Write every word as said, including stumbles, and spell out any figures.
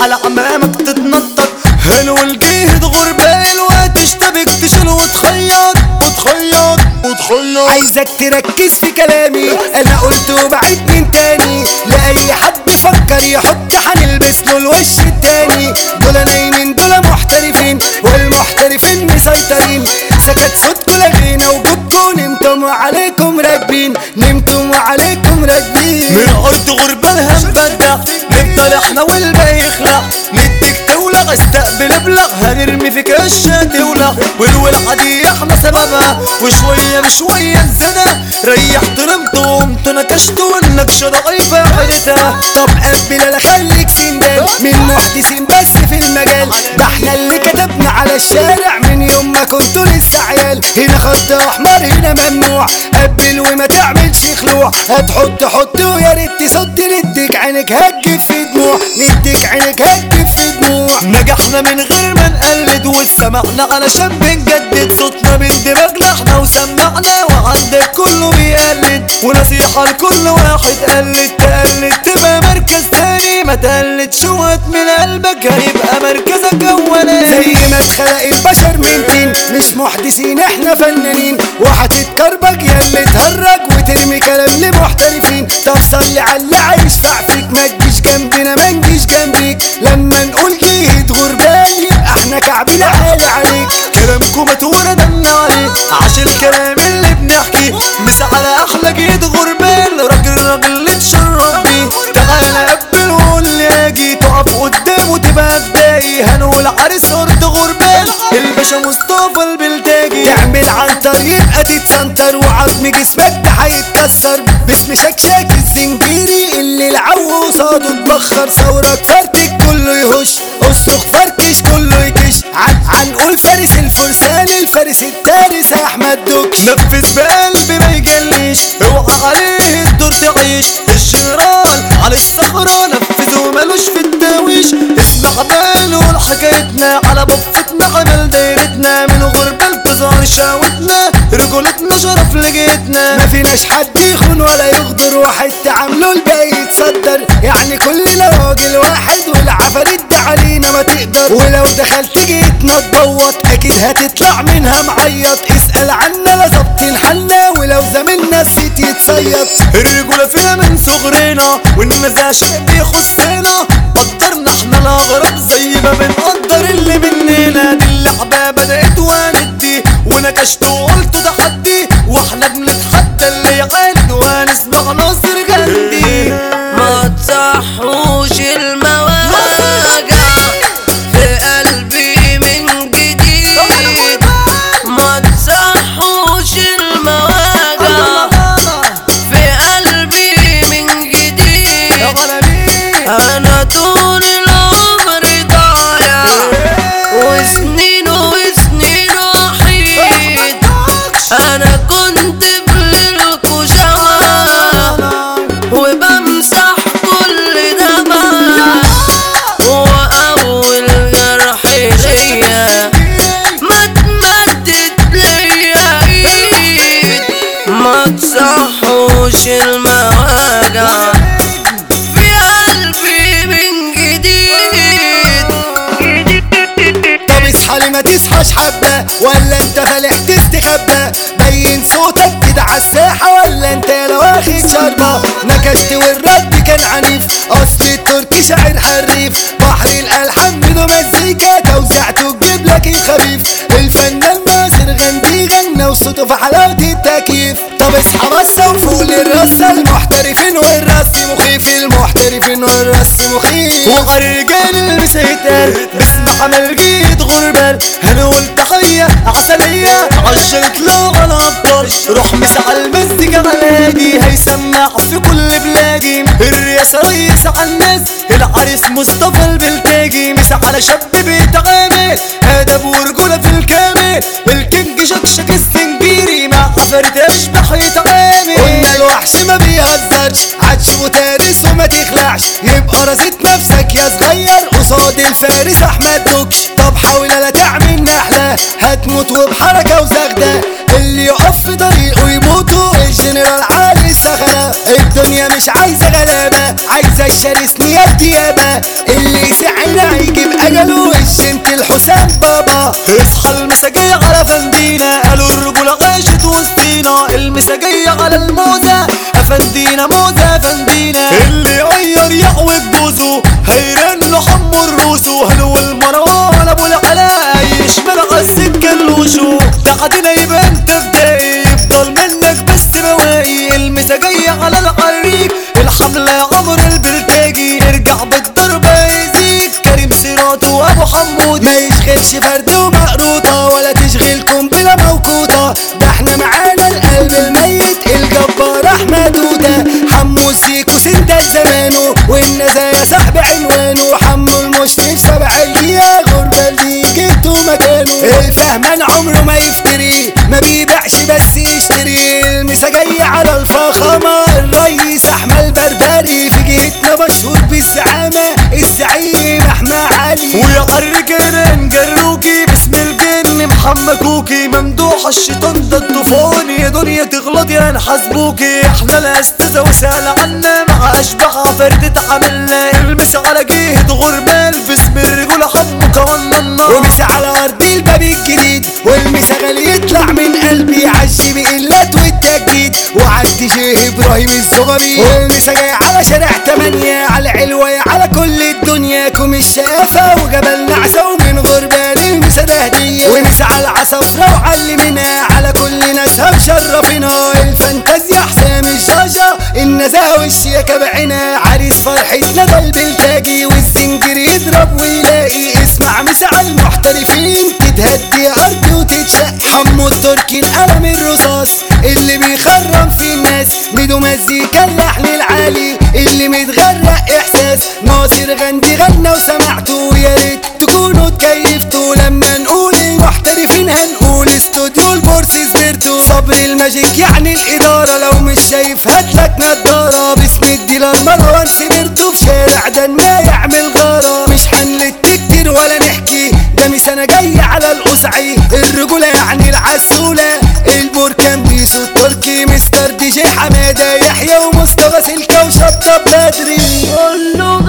على عمامك تتنطط. هلو الجهد غربال وهتشتبك تشيل وتخيط وتخيط وتخيط. عايزك تركز في كلامي، انا قلت وبعيد من تاني لاي حد فكر يحط هنلبس له الوش التاني. دول نايمين دول محترفين والمحترفين مسيطرين. سكت صوتكوا لغينا وجودكوا نمتم وعليكم راكبين نمتم وعليكم راكبين. من ارض غربان هنبدع نفضل احنا والباقي يخلع. نديك تولع استقبل ابلغ هنرمي فيك اشياء تولع. والولعة دي احنا سببها وشوية بشوية نزنا. ريحت رمت وقمت نكشت والنكشة ضعيفة عيلتها. طب قبل انا خليك سندان من محدثين بس في المجال. ده احنا اللي كتبنا على الشارع من يوم ما كنتوا لسه عيال. هنا خط احمر هنا ممنوع، قبل وما تعملش خلوع. هتحط حط ويا ريت تصد. نديك عينك هتجيب في دموع نديك عينك هتجيب في دموع. نجحنا من غير ما نقلد وسمعنا علشان بنجدد صوتنا من دماغنا احنا وسمعنا. وعندك كله بيقلد ونصيحة لكل واحد قلد. تقلد تبقى مركز تاني ما تقلدش وقت من قلبك هيبقى مركزك اولاني. زي ما اتخلق البشر من طين مش محدثين احنا فنانين. وهتتكربج يا اللي تهرج وترمي كلام لمحترفين. طب صلي على اللي عايش فيك ما تجيش جنبنا ما نجيش جنبيك. لما نقول جهد غربان يبقى احنا كعبنا عالي عليك. كلامكم متورة دمنا عليه عشان الكلام اللي بنحكي. مش على احلى جهد غربان راجل راجل تشرب بيه. تعالى قبل وقول لي اجي تقف قدامه تبقى بداي. هنقول عريس ارض غربان الباشا مصطفى البلتاجي. تعمل عنتر يبقى تتسنتر وعظم جسمك ده هيتكسر. باسم شكشاك الزنجيري اللي العو قصاده اتبخر. ثورك فرتك كله يهش اصرخ فركش كله يكش. عن عنقول فارس الفرسان الفارس التارس احمد دوكش. نفذ بقلبي ما يجليش اوعى عليه الدور تعيش. الجنرال على الصخرة نفذ ومالوش في التاويش. اسمع باله حكايتنا على بفتنا عمل دايرتنا. من غربة بظهر شاوتنا رجولتنا شرف لجيتنا. ما فيناش حد يخون ولا يغدر واحد تعامله الباقي يتصدر. يعني كلنا راجل واحد والعفاريت ده علينا ما تقدر. ولو دخلت جيتنا تبوط اكيد هتطلع منها معيط. اسأل عنا لا ظابطين حالنا ولو زميلنا السيت يتصيط. الرجولة فينا من صغرنا والنزاع شيء بيخصنا. قدرنا احنا الاغراب زي ما بنقدر اللي مننا. دي اللعبة بدأت وندي ونكشت وقلت ده حدي. واحنا بنتحدى اللي يعاند وهنسمع ناصر جندي. ما تصحوش المواجع في قلبي من جديد. ما تصحوش المواجع في قلبي من جديد. انا طول العمر ضايع وسنين وسنين وحيد. انا كنت بليلكوا شمع وبمسح كل دمع. واول جرح ليا ما تمدت ليا ايد. ما تصحوش المواجع في قلبي من جديد. طب اصحى لي ما تصحاش حبة ولا انت فالح تستخبى. بين صوتك كده عالساحة ولا انت لو واخد شربة. نكشت والرد كان عنيف اصل التركي شاعر حريف. بحر الالحان بدو مزيكا توزيعته تجيب لك الخفيف. الفنان ناصر غندي غنى وصوته في حلاوة التكييف. طب اصحى بس وفوق للرصة المحترفين والرص مخيف. المحترفين والرص مخيف. وعلى رجال المسيتال باسم عمل جيد غربال. هنقول تحية عسلية عشرة لو على ابطال. روح مسح المزيكا علادي هيسمع في كل بلادي. الرئاسة رئيس على الناس العريس مصطفى البلتاجي. مسح على شاب بيتعامل ادب ورجولة في الكامل. الكينج شكشك السنجيري مع عفاريت اشبح يتعامل. قلنا الوحش ما بيهزرش عدش وتارس وما تخلعش. يبقى رزيت نفسك يا صغير قصاد الفارس احمد دوكش. طب حاول لا تعمل نحلة هتموت وبحركة وزغدة. اللي يقف في طريقه يموتوا الجنرال علي السخنة. الدنيا الدنيا مش عايزة غلابة، عايزة يشارسني يا الديابة، اللي يسعنا هيجيب اجله الشنت الحسام بابا. اصحى المساجية على فندينا، قالوا الرجولة عاشت وسطينا، المساجية على الموزة افندينا موزة افندينا، اللي غير يعوج بوزه هيرن له حمو الروسو، هلو المروان ابو العلاء يشمل على السكة اللوشو، بعدين يبان تفدائي يفضل منك بس بواقي، المساجية على العريق الحملة عمر البرتاجي، ارجع بالضربة يزيد كريم سيرات وابو حمود، ما يشغلش فرد ومقروطة ولا تشغلكم بلا موقوطة، ده احنا معانا القلب الميت الجبار احمد وده، حمو السيكو سندل زمانه والنزايا صاحب عنوانه، حمو المشرف سبعية غربة اللي جبتوا مكانه، الفهمان عمره ما يفتري ما بيبيعش بس يشتري، المساجية على الفخامة الرئيس احمد بربري، في جهتنا مشهور بالزعامة الزعيم احمد علي، ويا الرجال جروكي باسم الجن محمد كوكي، ممدوح الشيطان ده الطوفان، يا دنيا تغلط يا نحاسبوكي، احنا الاستاذة وسأل عنا مع اشباح فردة عملنا، المس على جهة غربال باسم الرجولة حمو كوانا النار، ومس على ارض الباب الجديد والمس غالي يطلع من قلبي عشي بقلات والتجديد، وعدي شيخ ابراهيم الصغري، والمس جاي على شارع تمانية على علوية على كل الدنيا، كوم الشافة وجبل نعسة ومن غربال المسا ده هدية، ومس على العصفرة وعلمنا على كل ناسها مشرفنا، الفانتازيا حسام الجاجة النزاهة والشياكة بعنا، عريس فرحتنا ده البلتاجي والزنجر يضرب ويلاقي، اسمع مسا المحترفين تتهدي ارض وتتشق، حمو التركي القلم الرصاص اللي بيخرم في الناس، بدو مزيكا اللحن العالي اللي متغرق احساس، ناصر غندي غنى وسمعته، يا ريت تكونوا اتكيفتوا لما نقول المحترفين، هنقول استوديو البورس سبيرتو، صبر الماجيك يعني الاداره، لو مش شايف هاتلك نضاره، باسم الديلر مروان سبيرتو، في شارع دنا يعمل غاره، مش هنلت كتير ولا نحكي، ده مش انا جاي على القصعي، الرجوله يعني العسوله، البركان بيسو التركي، مستر دي جي حماده يحيى ومصطفى سلكه وشطه بدري.